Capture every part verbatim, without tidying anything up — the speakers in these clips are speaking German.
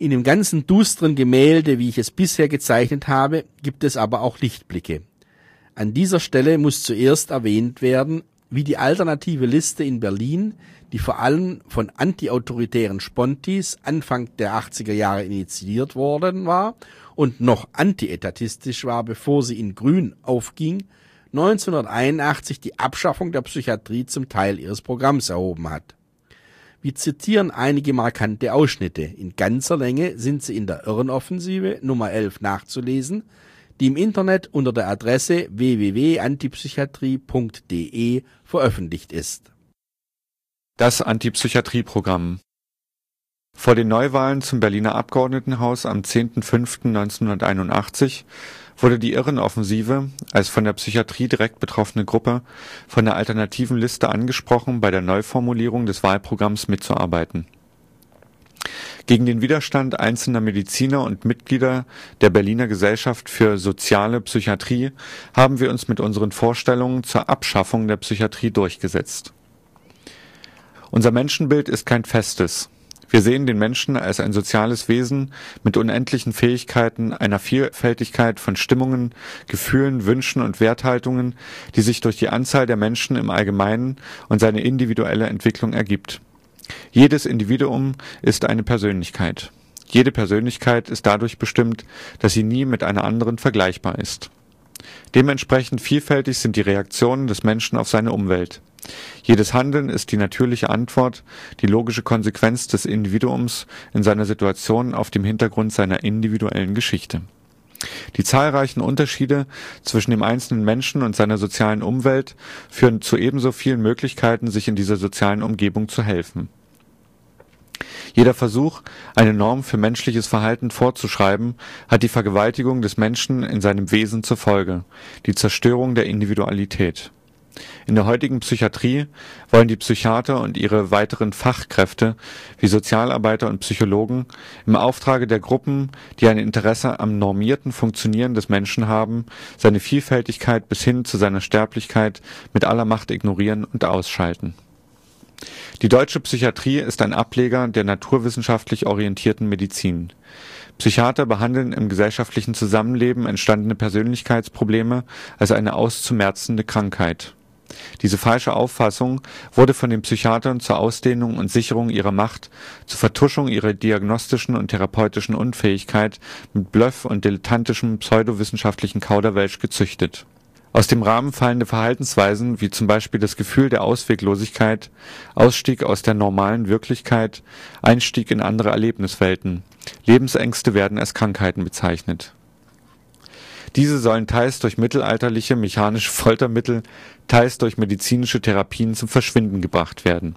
In dem ganzen dusteren Gemälde, wie ich es bisher gezeichnet habe, gibt es aber auch Lichtblicke. An dieser Stelle muss zuerst erwähnt werden, wie die alternative Liste in Berlin, die vor allem von antiautoritären Spontis Anfang der achtziger Jahre initiiert worden war und noch antietatistisch war, bevor sie in Grün aufging, neunzehnhunderteinundachtzig die Abschaffung der Psychiatrie zum Teil ihres Programms erhoben hat. Wir zitieren einige markante Ausschnitte. In ganzer Länge sind sie in der Irrenoffensive Nummer elf nachzulesen, die im Internet unter der Adresse w w w punkt antipsychiatrie punkt d e veröffentlicht ist. Das Antipsychiatrieprogramm. Vor den Neuwahlen zum Berliner Abgeordnetenhaus am zehnten fünften neunzehnhunderteinundachtzig wurde die Irrenoffensive als von der Psychiatrie direkt betroffene Gruppe von der alternativen Liste angesprochen, bei der Neuformulierung des Wahlprogramms mitzuarbeiten. Gegen den Widerstand einzelner Mediziner und Mitglieder der Berliner Gesellschaft für soziale Psychiatrie haben wir uns mit unseren Vorstellungen zur Abschaffung der Psychiatrie durchgesetzt. Unser Menschenbild ist kein festes. Wir sehen den Menschen als ein soziales Wesen mit unendlichen Fähigkeiten, einer Vielfältigkeit von Stimmungen, Gefühlen, Wünschen und Werthaltungen, die sich durch die Anzahl der Menschen im Allgemeinen und seine individuelle Entwicklung ergibt. Jedes Individuum ist eine Persönlichkeit. Jede Persönlichkeit ist dadurch bestimmt, dass sie nie mit einer anderen vergleichbar ist. Dementsprechend vielfältig sind die Reaktionen des Menschen auf seine Umwelt. Jedes Handeln ist die natürliche Antwort, die logische Konsequenz des Individuums in seiner Situation auf dem Hintergrund seiner individuellen Geschichte. Die zahlreichen Unterschiede zwischen dem einzelnen Menschen und seiner sozialen Umwelt führen zu ebenso vielen Möglichkeiten, sich in dieser sozialen Umgebung zu helfen. Jeder Versuch, eine Norm für menschliches Verhalten vorzuschreiben, hat die Vergewaltigung des Menschen in seinem Wesen zur Folge, die Zerstörung der Individualität. In der heutigen Psychiatrie wollen die Psychiater und ihre weiteren Fachkräfte wie Sozialarbeiter und Psychologen im Auftrage der Gruppen, die ein Interesse am normierten Funktionieren des Menschen haben, seine Vielfältigkeit bis hin zu seiner Sterblichkeit mit aller Macht ignorieren und ausschalten. Die deutsche Psychiatrie ist ein Ableger der naturwissenschaftlich orientierten Medizin. Psychiater behandeln im gesellschaftlichen Zusammenleben entstandene Persönlichkeitsprobleme als eine auszumerzende Krankheit. Diese falsche Auffassung wurde von den Psychiatern zur Ausdehnung und Sicherung ihrer Macht, zur Vertuschung ihrer diagnostischen und therapeutischen Unfähigkeit mit Bluff und dilettantischem pseudowissenschaftlichen Kauderwelsch gezüchtet. Aus dem Rahmen fallende Verhaltensweisen, wie zum Beispiel das Gefühl der Ausweglosigkeit, Ausstieg aus der normalen Wirklichkeit, Einstieg in andere Erlebniswelten, Lebensängste werden als Krankheiten bezeichnet. Diese sollen teils durch mittelalterliche mechanische Foltermittel, teils durch medizinische Therapien zum Verschwinden gebracht werden.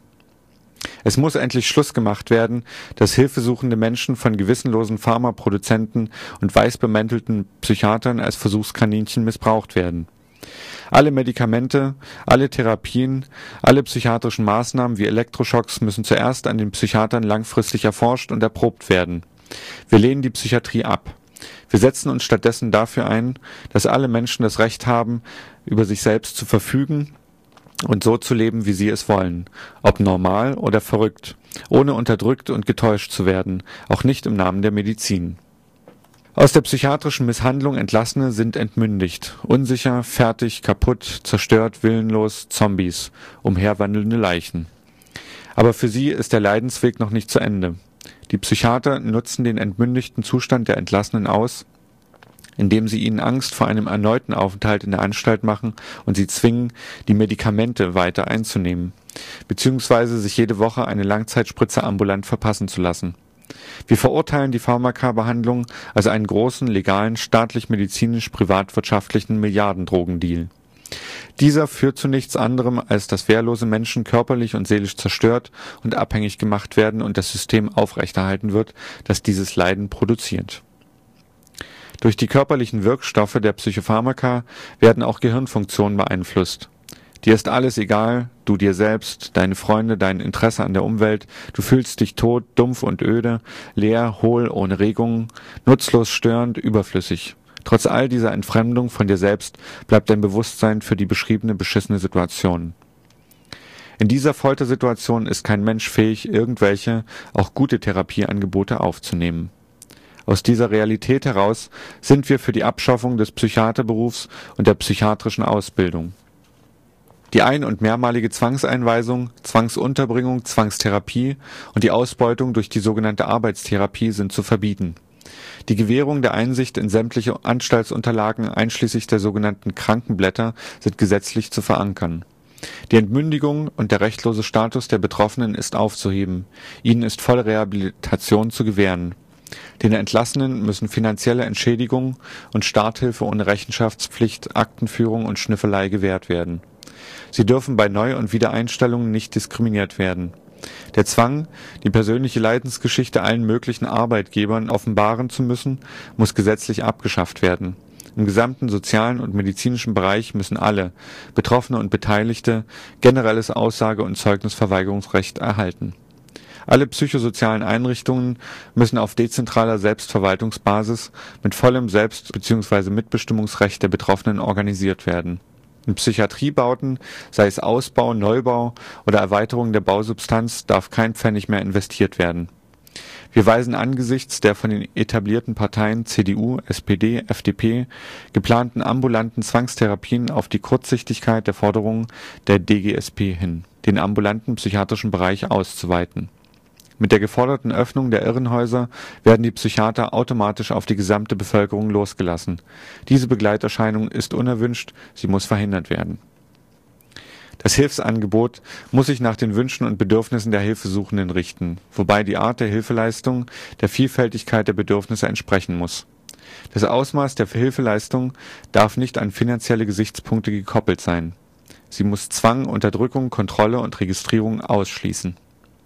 Es muss endlich Schluss gemacht werden, dass hilfesuchende Menschen von gewissenlosen Pharmaproduzenten und weißbemäntelten Psychiatern als Versuchskaninchen missbraucht werden. Alle Medikamente, alle Therapien, alle psychiatrischen Maßnahmen wie Elektroschocks müssen zuerst an den Psychiatern langfristig erforscht und erprobt werden. Wir lehnen die Psychiatrie ab. Wir setzen uns stattdessen dafür ein, dass alle Menschen das Recht haben, über sich selbst zu verfügen und so zu leben, wie sie es wollen, ob normal oder verrückt, ohne unterdrückt und getäuscht zu werden, auch nicht im Namen der Medizin. Aus der psychiatrischen Misshandlung Entlassene sind entmündigt, unsicher, fertig, kaputt, zerstört, willenlos, Zombies, umherwandelnde Leichen. Aber für sie ist der Leidensweg noch nicht zu Ende. Die Psychiater nutzen den entmündigten Zustand der Entlassenen aus, indem sie ihnen Angst vor einem erneuten Aufenthalt in der Anstalt machen und sie zwingen, die Medikamente weiter einzunehmen, beziehungsweise sich jede Woche eine Langzeitspritze ambulant verpassen zu lassen. Wir verurteilen die Pharmaka-Behandlung als einen großen, legalen, staatlich-medizinisch-privatwirtschaftlichen Milliardendrogendeal. Dieser führt zu nichts anderem, als dass wehrlose Menschen körperlich und seelisch zerstört und abhängig gemacht werden und das System aufrechterhalten wird, das dieses Leiden produziert. Durch die körperlichen Wirkstoffe der Psychopharmaka werden auch Gehirnfunktionen beeinflusst. Dir ist alles egal, du dir selbst, deine Freunde, dein Interesse an der Umwelt, du fühlst dich tot, dumpf und öde, leer, hohl, ohne Regungen, nutzlos, störend, überflüssig. Trotz all dieser Entfremdung von dir selbst bleibt dein Bewusstsein für die beschriebene beschissene Situation. In dieser Foltersituation ist kein Mensch fähig, irgendwelche, auch gute Therapieangebote aufzunehmen. Aus dieser Realität heraus sind wir für die Abschaffung des Psychiaterberufs und der psychiatrischen Ausbildung. Die ein- und mehrmalige Zwangseinweisung, Zwangsunterbringung, Zwangstherapie und die Ausbeutung durch die sogenannte Arbeitstherapie sind zu verbieten. Die Gewährung der Einsicht in sämtliche Anstaltsunterlagen einschließlich der sogenannten Krankenblätter sind gesetzlich zu verankern. Die Entmündigung und der rechtlose Status der Betroffenen ist aufzuheben. Ihnen ist volle Rehabilitation zu gewähren. Den Entlassenen müssen finanzielle Entschädigung und Starthilfe ohne Rechenschaftspflicht, Aktenführung und Schnüffelei gewährt werden. Sie dürfen bei Neu- und Wiedereinstellungen nicht diskriminiert werden. Der Zwang, die persönliche Leidensgeschichte allen möglichen Arbeitgebern offenbaren zu müssen, muss gesetzlich abgeschafft werden. Im gesamten sozialen und medizinischen Bereich müssen alle, Betroffene und Beteiligte, generelles Aussage- und Zeugnisverweigerungsrecht erhalten. Alle psychosozialen Einrichtungen müssen auf dezentraler Selbstverwaltungsbasis mit vollem Selbst- bzw. Mitbestimmungsrecht der Betroffenen organisiert werden. In Psychiatriebauten, sei es Ausbau, Neubau oder Erweiterung der Bausubstanz, darf kein Pfennig mehr investiert werden. Wir weisen angesichts der von den etablierten Parteien C D U, S P D, F D P geplanten ambulanten Zwangstherapien auf die Kurzsichtigkeit der Forderungen der D G S P hin, den ambulanten psychiatrischen Bereich auszuweiten. Mit der geforderten Öffnung der Irrenhäuser werden die Psychiater automatisch auf die gesamte Bevölkerung losgelassen. Diese Begleiterscheinung ist unerwünscht, sie muss verhindert werden. Das Hilfsangebot muss sich nach den Wünschen und Bedürfnissen der Hilfesuchenden richten, wobei die Art der Hilfeleistung der Vielfältigkeit der Bedürfnisse entsprechen muss. Das Ausmaß der Hilfeleistung darf nicht an finanzielle Gesichtspunkte gekoppelt sein. Sie muss Zwang, Unterdrückung, Kontrolle und Registrierung ausschließen.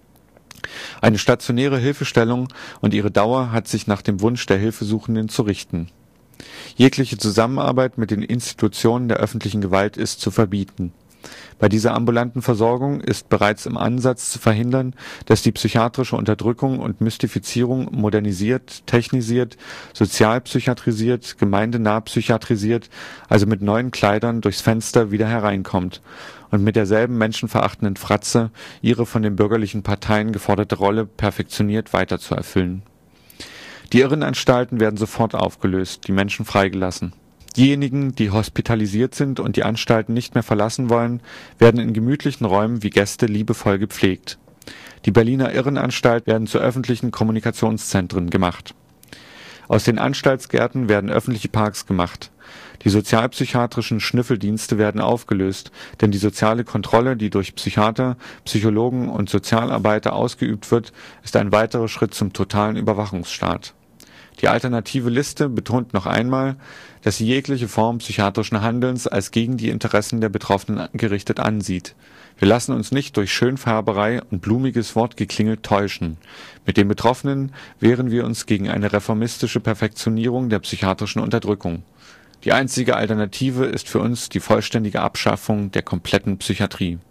Eine stationäre Hilfestellung und ihre Dauer hat sich nach dem Wunsch der Hilfesuchenden zu richten. Jegliche Zusammenarbeit mit den Institutionen der öffentlichen Gewalt ist zu verbieten. Bei dieser ambulanten Versorgung ist bereits im Ansatz zu verhindern, dass die psychiatrische Unterdrückung und Mystifizierung modernisiert, technisiert, sozialpsychiatrisiert, gemeindenah psychiatrisiert, also mit neuen Kleidern durchs Fenster wieder hereinkommt und mit derselben menschenverachtenden Fratze ihre von den bürgerlichen Parteien geforderte Rolle perfektioniert weiter zu erfüllen. Die Irrenanstalten werden sofort aufgelöst, die Menschen freigelassen. Diejenigen, die hospitalisiert sind und die Anstalten nicht mehr verlassen wollen, werden in gemütlichen Räumen wie Gäste liebevoll gepflegt. Die Berliner Irrenanstalt werden zu öffentlichen Kommunikationszentren gemacht. Aus den Anstaltsgärten werden öffentliche Parks gemacht. Die sozialpsychiatrischen Schnüffeldienste werden aufgelöst, denn die soziale Kontrolle, die durch Psychiater, Psychologen und Sozialarbeiter ausgeübt wird, ist ein weiterer Schritt zum totalen Überwachungsstaat. Die alternative Liste betont noch einmal, dass sie jegliche Form psychiatrischen Handelns als gegen die Interessen der Betroffenen gerichtet ansieht. Wir lassen uns nicht durch Schönfärberei und blumiges Wortgeklingel täuschen. Mit den Betroffenen wehren wir uns gegen eine reformistische Perfektionierung der psychiatrischen Unterdrückung. Die einzige Alternative ist für uns die vollständige Abschaffung der kompletten Psychiatrie.